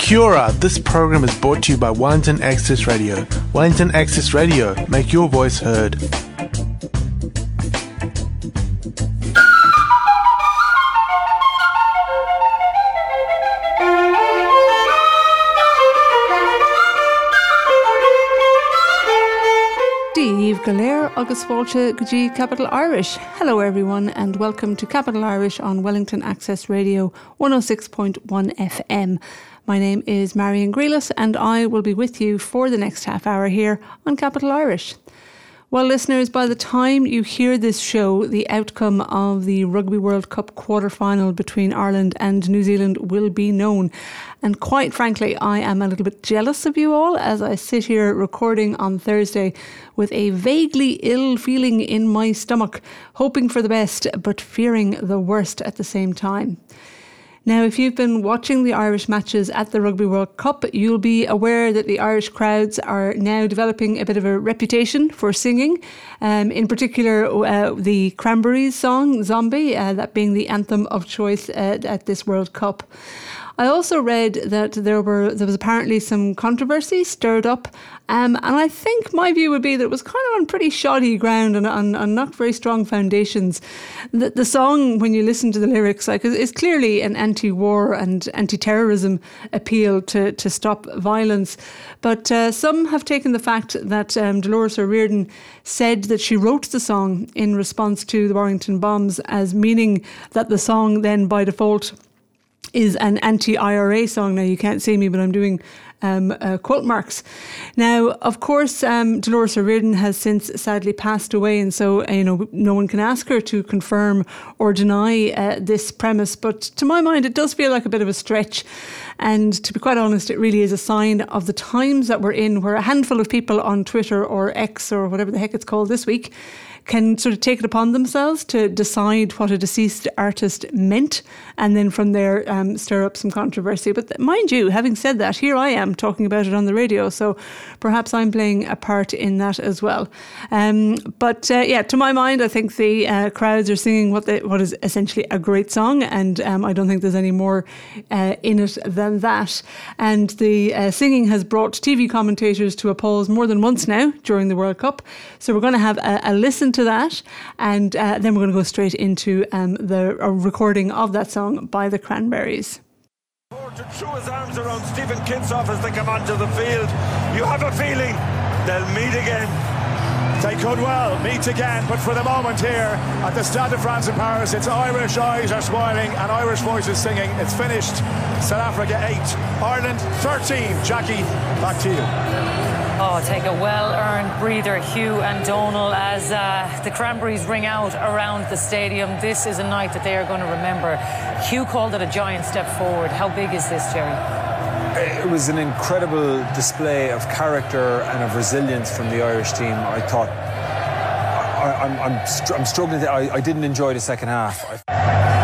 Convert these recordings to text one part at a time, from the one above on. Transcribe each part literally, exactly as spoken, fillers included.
Kia ora, this program is brought to you by Wellington Access Radio. Wellington Access Radio, make your voice heard. Steve Galair agus fáilte go dtí Capital Irish. Hello everyone and welcome to Capital Irish on Wellington Access Radio one oh six point one F M. My name is Marion Grealis and I will be with you for the next half hour here on Capital Irish. Well, listeners, by the time you hear this show, the outcome of the Rugby World Cup quarter-final between Ireland and New Zealand will be known. And quite frankly, I am a little bit jealous of you all as I sit here recording on Thursday with a vaguely ill feeling in my stomach, hoping for the best but fearing the worst at the same time. Now, if you've been watching the Irish matches at the Rugby World Cup, you'll be aware that the Irish crowds are now developing a bit of a reputation for singing. Um, in particular, uh, the Cranberries song, Zombie, uh, that being the anthem of choice uh, at this World Cup. I also read that there were there was apparently some controversy stirred up, um, and I think my view would be that it was kind of on pretty shoddy ground and on, on not very strong foundations. The, the song, when you listen to the lyrics, like is clearly an anti-war and anti-terrorism appeal to, to stop violence. But uh, some have taken the fact that um, Dolores O'Riordan said that she wrote the song in response to the Warrington bombs as meaning that the song then by default is an anti-I R A song. Now, you can't see me, but I'm doing um, uh, quote marks. Now, of course, um, Dolores O'Riordan has since sadly passed away, and so, uh, you know, no one can ask her to confirm or deny uh, this premise. But to my mind, it does feel like a bit of a stretch. And to be quite honest, it really is a sign of the times that we're in, where a handful of people on Twitter or X or whatever the heck it's called this week can sort of take it upon themselves to decide what a deceased artist meant and then from there um, stir up some controversy. But th- mind you, having said that, here I am talking about it on the radio, so perhaps I'm playing a part in that as well. Um, but uh, yeah, to my mind, I think the uh, crowds are singing what they, what is essentially a great song, and um, I don't think there's any more uh, in it than that. And the uh, singing has brought T V commentators to a pause more than once now during the World Cup. So we're going to have a, a listen to that, and uh, then we're going to go straight into um, the a recording of that song by the Cranberries. To throw his arms around Stephen Kitsoff as they come onto the field. You have a feeling they'll meet again. They could well meet again, but for the moment here at the Stade de France in Paris, it's Irish eyes are smiling and Irish voices singing. It's finished. South Africa eight, Ireland thirteen. Jackie, back to you. Oh, take a well-earned breather, Hugh and Donal, as uh, the Cranberries ring out around the stadium. This is a night that they are going to remember. Hugh called it a giant step forward. How big is this, Jerry? It was an incredible display of character and of resilience from the Irish team. I thought I, I'm, I'm, str- I'm struggling. To, I, I didn't enjoy the second half. I...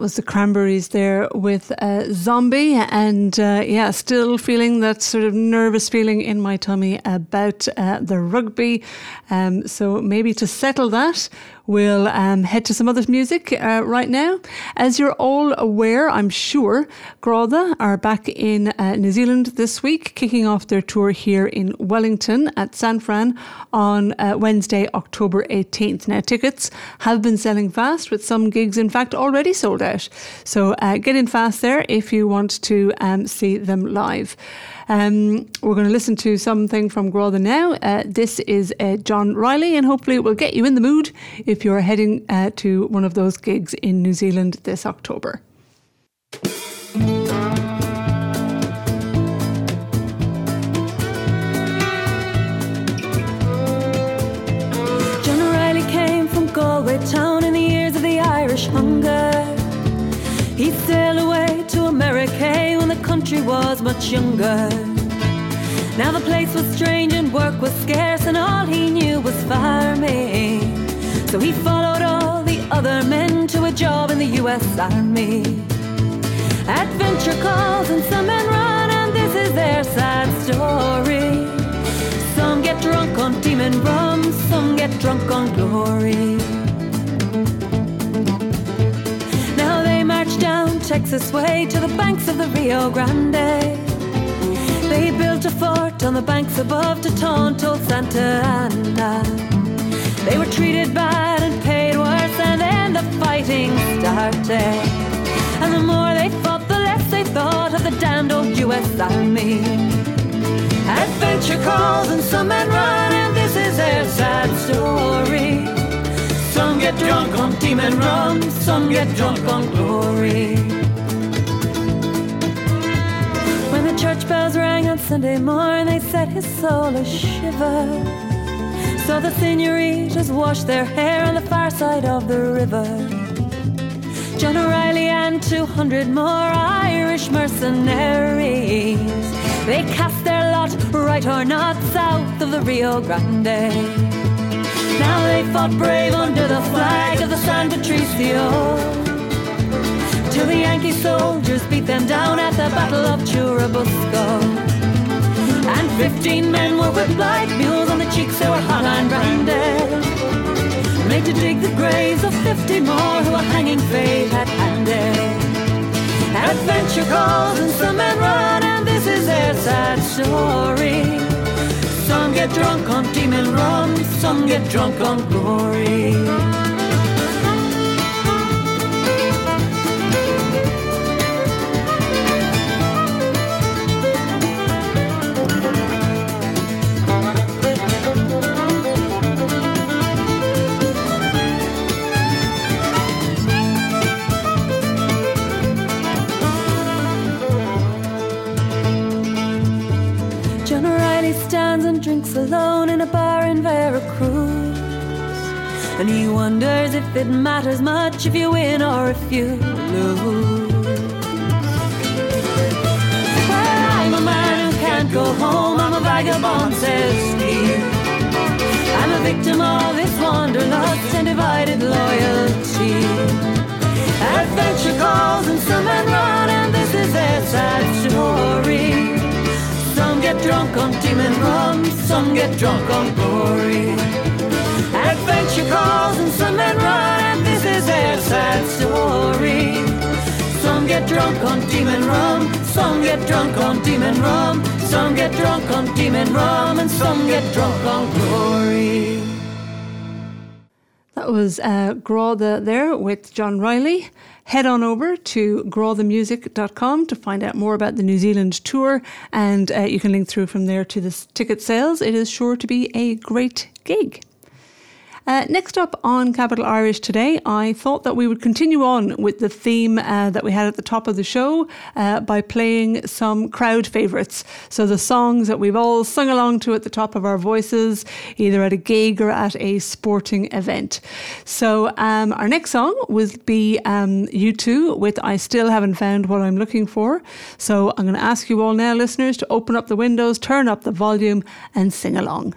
was the Cranberries there with uh, Zombie, and uh, yeah, still feeling that sort of nervous feeling in my tummy about uh, the rugby. Um, so maybe to settle that, we'll um, head to some other music uh, right now. As you're all aware, I'm sure, Garda are back in uh, New Zealand this week, kicking off their tour here in Wellington at San Fran on uh, Wednesday, October eighteenth. Now, tickets have been selling fast, with some gigs, in fact, already sold out. So uh, get in fast there if you want to um, see them live. Um, we're going to listen to something from Garda now. Uh, this is uh, John Riley, and hopefully it will get you in the mood if you're heading uh, to one of those gigs in New Zealand this October. John Riley came from Galway town in the years of the Irish hunger. He sailed away to America when the country was much younger. Now the place was strange and work was scarce, and all he knew was farming. So he followed all the other men to a job in the U S Army. Adventure calls and some men run, and this is their sad story. Some get drunk on demon rum, some get drunk on glory. Down Texas way to the banks of the Rio Grande. They built a fort on the banks above to taunt old Santa Anna. They were treated bad and paid worse, and then the fighting started. And the more they fought, the less they thought of the damned old U S Army. Adventure calls and some men run, and this is their sad story. Some get drunk on demon rum, some get drunk on glory. When the church bells rang on Sunday morn, they set his soul a shiver. So the senoritas washed their hair on the far side of the river. John O'Reilly and two hundred more Irish mercenaries, they cast their lot, right or not, south of the Rio Grande. Now they fought brave under the flag of the San Patricio, till the Yankee soldiers beat them down at the Battle of Churubusco. And fifteen men were whipped like mules on the cheeks, they were hot and branded, made to dig the graves of fifty more who a hanging fate had handed. Adventure calls and some men run, and this is their sad story. Some get drunk on demon rum, some get drunk on glory. Drinks alone in a bar in Veracruz, and he wonders if it matters much if you win or if you lose. Well, I'm a man who can't go home, I'm a vagabond, says Steve. I'm a victim of this wanderlust and divided loyalty. Adventure calls and some men run, and this is their sad story. Some get drunk on demon rum, some get drunk on glory. Adventure calls and some men run, and this is their sad story. Some get drunk on demon rum, some get drunk on demon rum, some get drunk on demon rum, and some get drunk on glory. That was uh, Garda there with John Riley. Head on over to garda music dot com to find out more about the New Zealand tour, and uh, you can link through from there to the ticket sales. It is sure to be a great gig. Uh, next up on Capital Irish today, I thought that we would continue on with the theme uh, that we had at the top of the show uh, by playing some crowd favourites. So the songs that we've all sung along to at the top of our voices, either at a gig or at a sporting event. So um, our next song will be um, U two with I Still Haven't Found What I'm Looking For. So I'm going to ask you all now, listeners, to open up the windows, turn up the volume and sing along.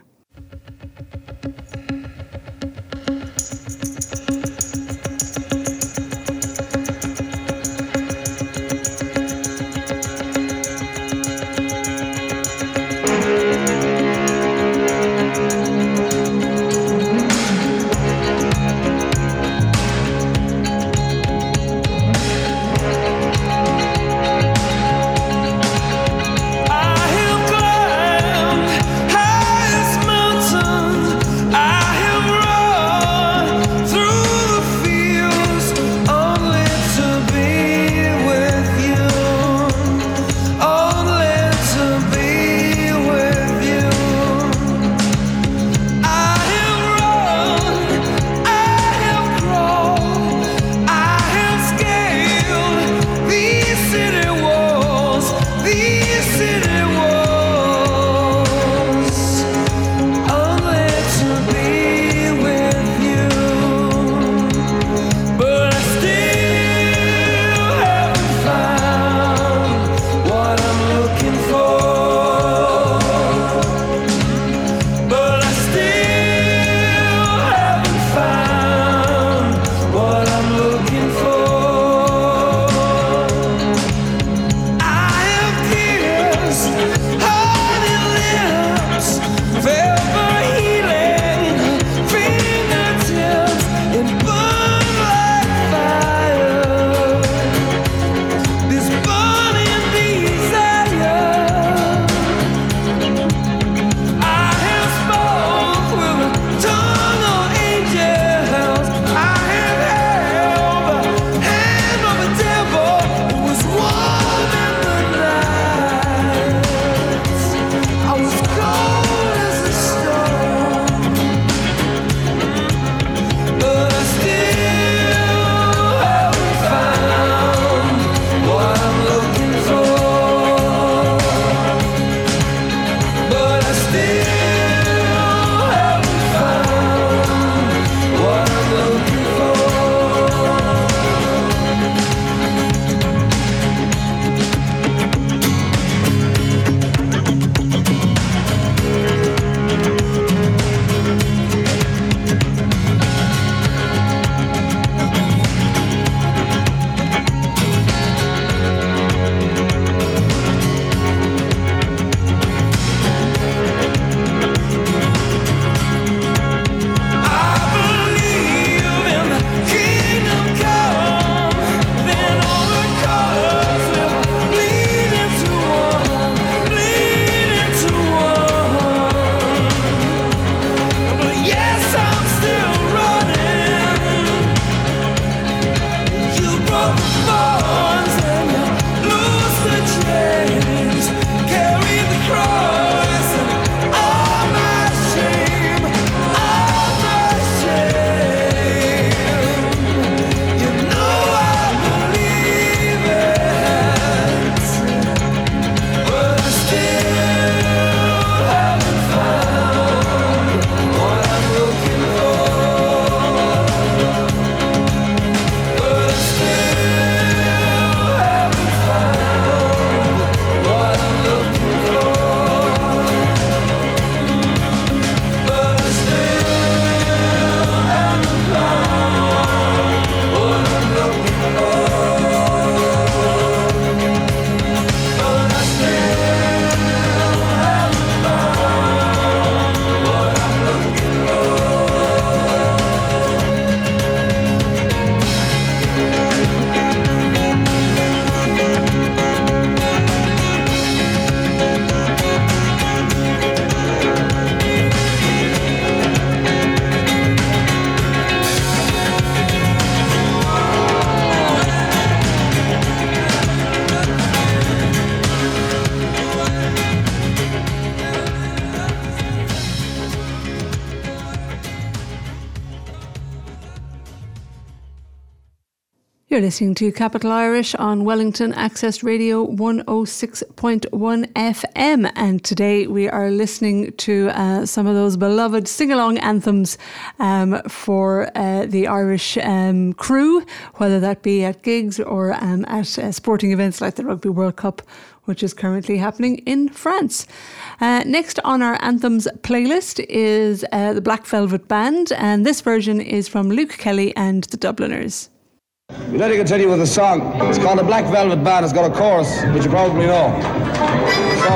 You're listening to Capital Irish on Wellington Access Radio one oh six point one F M, and today we are listening to uh, some of those beloved sing-along anthems um, for uh, the Irish um, crew, whether that be at gigs or um, at uh, sporting events like the Rugby World Cup, which is currently happening in France. Uh, next on our anthems playlist is uh, the Black Velvet Band, and this version is from Luke Kelly and the Dubliners. We'd like to continue with a song. It's called The Black Velvet Band. It's got a chorus, which you probably know. So,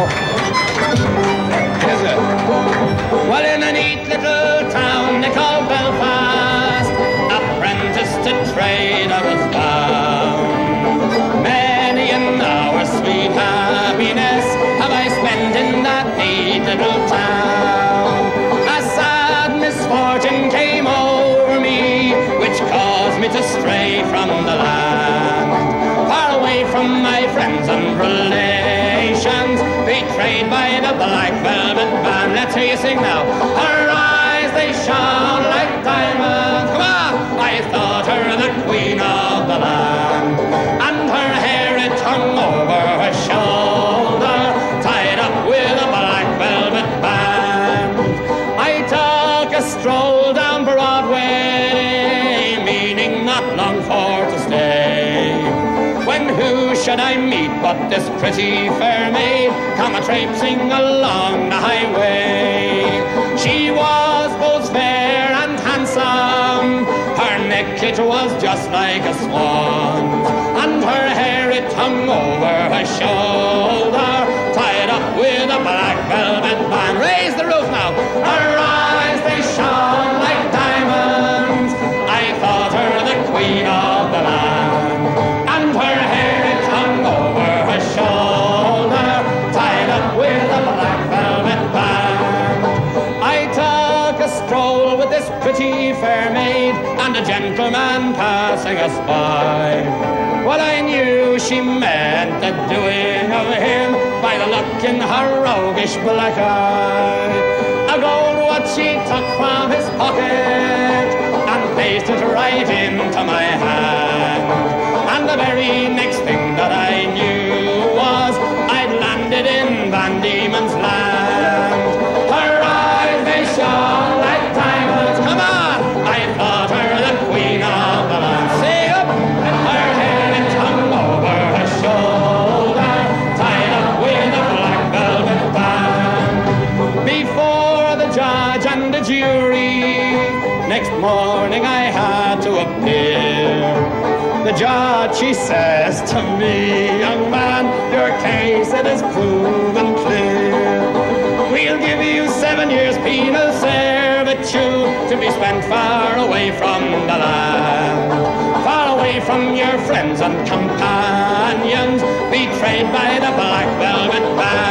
here's it. Well, in a neat little town they call Belfast, apprentice to trade I was bound. Many an hour sweet happiness have I spent in that neat little town. A sad misfortune came over me, which caused me to stray from the land, far away from my friends and relations, betrayed by the Black Velvet Band. Let's hear you sing now. Her eyes, they shone like diamonds. Come on! I thought her the queen of the land, and her hair it hung over her shoulder, tied up with a black velvet band. I took a stroll down Broadway, meaning not long for to stay, when who should I meet but this pretty fair maid come a traipsing along the highway. She was both fair and handsome, her neck it was just like a swan, and her hair it hung over her shoulder, tied up with a black velvet band. Raise the roof now. Her eyes they shone like diamonds, I thought her the queen of the land, and her hair it hung over her shoulder, tied up with a black velvet band. I took a stroll with this pretty fair maid, and a gentleman passing us by. Well, I knew she meant the doing of him by the look in her roguish black eye. A gold watch she took from his pocket and placed it right into my hand. And the very next thing that I knew was I'd landed in Van Diemen's Land. Her eyes, they shone like diamonds. Come on! I thought her the queen of the land. Sing up! Her hair it hung over her shoulder, tied up with a black velvet band. Before the judge and the jury, next morning I had to appear. The judge, she says to me, young man, your case it is proven clear. We'll give you seven years penal servitude to be spent far away from the land, far away from your friends and companions, betrayed by the Black Velvet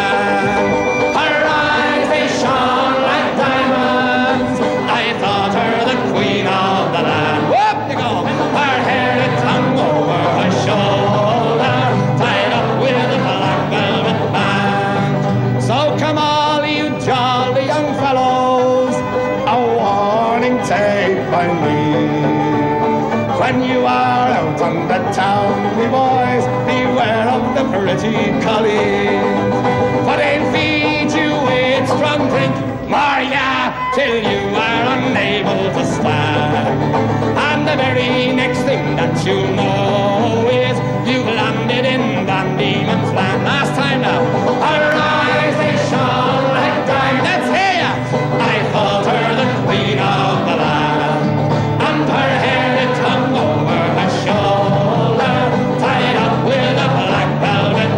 Band. Her eyes, they shone like diamonds, I thought her the queen of the land. Whoop, you go! Her hair it hung over her shoulder, tied up with a black velvet band. So come all you jolly young fellows, a warning take by me. When you are out on the town, we boys, beware of the pretty collies, for they'll feed you with strong drink, Maria, till you are unable to stand. And the very next thing that you know is you've landed in Van Diemen's Land. Last time now. Her eyes, they shone like diamonds. Let's hear ya! I thought her the queen of the land, and her hair it hung over her shoulder, tied up with a black velvet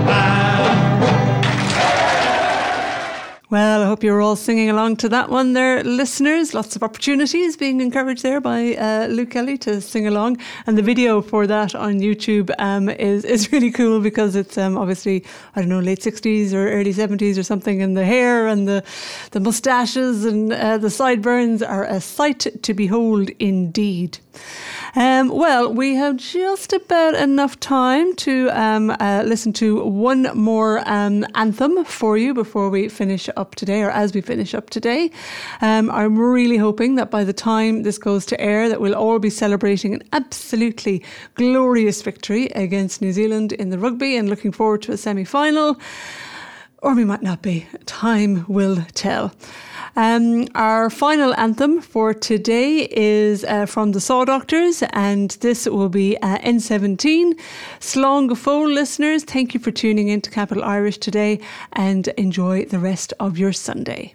band. Well, I hope you're all singing along to that one there, listeners. Lots of opportunities being encouraged there by uh, Luke Kelly to sing along. And the video for that on YouTube um, is, is really cool because it's um, obviously, I don't know, late sixties or early seventies or something. And the hair and the, the moustaches and uh, the sideburns are a sight to behold indeed. Um, well, we have just about enough time to um, uh, listen to one more um, anthem for you before we finish up today, or as we finish up today. Um, I'm really hoping that by the time this goes to air, that we'll all be celebrating an absolutely glorious victory against New Zealand in the rugby and looking forward to a semi-final. Or we might not be. Time will tell. Um, our final anthem for today is uh, from the Saw Doctors, and this will be uh, N seventeen. Slán go fóill, listeners, thank you for tuning in to Capital Irish today, and enjoy the rest of your Sunday.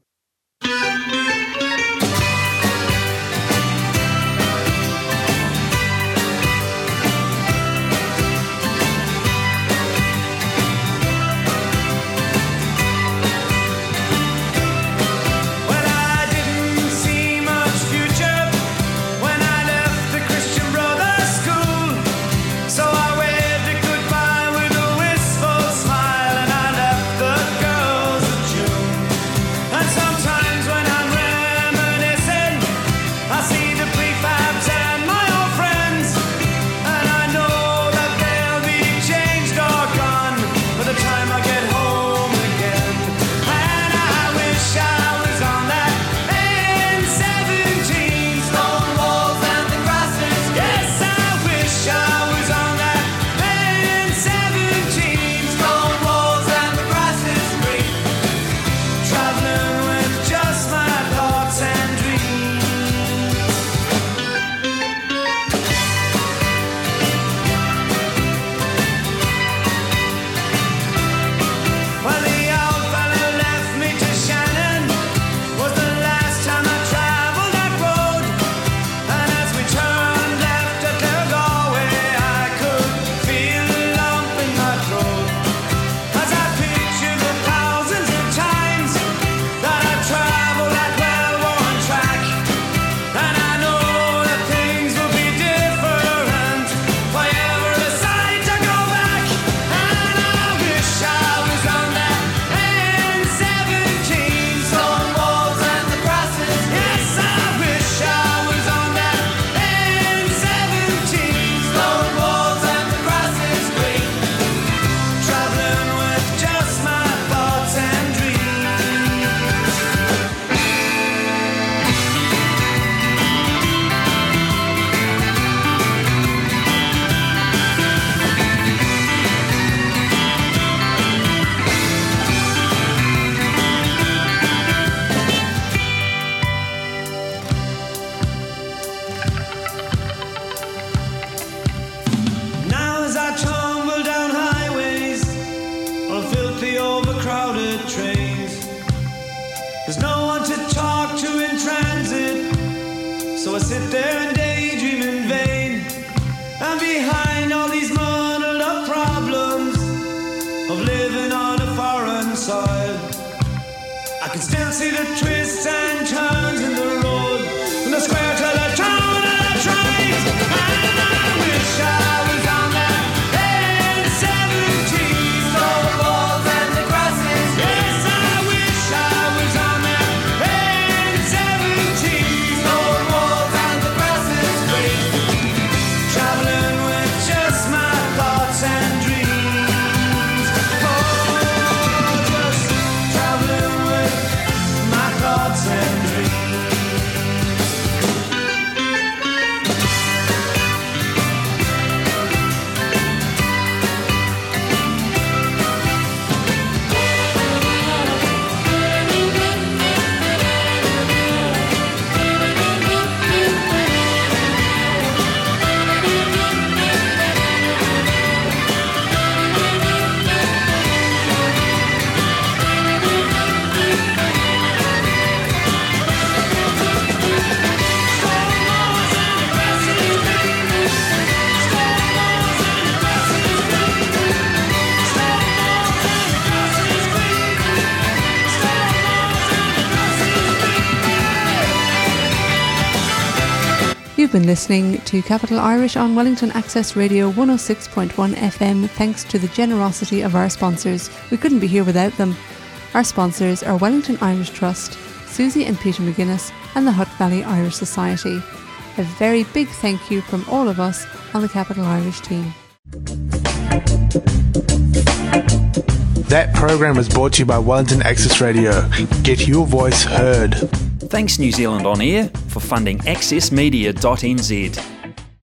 You've been listening to Capital Irish on Wellington Access Radio one oh six point one F M, thanks to the generosity of our sponsors. We couldn't be here without them. Our sponsors are Wellington Irish Trust, Susie and Peter McGuinness, and the Hutt Valley Irish Society. A very big thank you from all of us on the Capital Irish team. That program was brought to you by Wellington Access Radio. Get your voice heard. Thanks New Zealand On Air for funding access media dot n z.